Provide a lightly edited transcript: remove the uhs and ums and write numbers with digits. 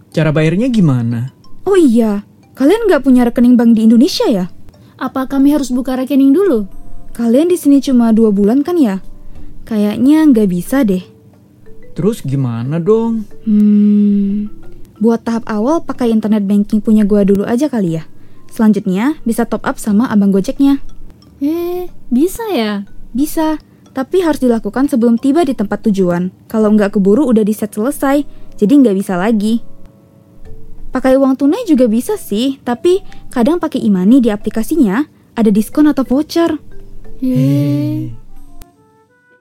Cara bayarnya gimana? Oh iya, kalian nggak punya rekening bank di Indonesia ya? Apa kami harus buka rekening dulu? Kalian di sini cuma 2 bulan kan ya? Kayaknya nggak bisa deh. Terus gimana dong? Buat tahap awal pakai internet banking punya gua dulu aja kali ya. Selanjutnya bisa top up sama abang Gojeknya. Bisa ya? Bisa, tapi harus dilakukan sebelum tiba di tempat tujuan. Kalau nggak keburu udah di-set selesai, jadi nggak bisa lagi. Pakai uang tunai juga bisa sih, tapi kadang pakai e-money di aplikasinya ada diskon atau voucher.